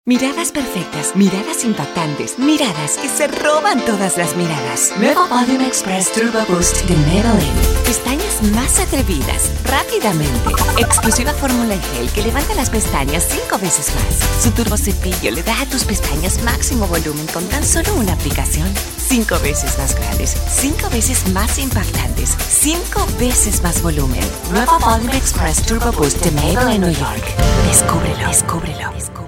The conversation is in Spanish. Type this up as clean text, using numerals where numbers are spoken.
Miradas perfectas, miradas impactantes, miradas que se roban todas las miradas. Nuevo Volume Express Turbo Boost de Maybelline. Pestañas más atrevidas, rápidamente. Exclusiva fórmula y gel que levanta las pestañas 5 veces más. Su turbo cepillo le da a tus pestañas máximo volumen con tan solo una aplicación. 5 veces más grandes, 5 veces más impactantes, 5 veces más volumen. Nuevo Volume Express Turbo Boost de Maybelline New York. Descúbrelo, descúbrelo, descúbrelo.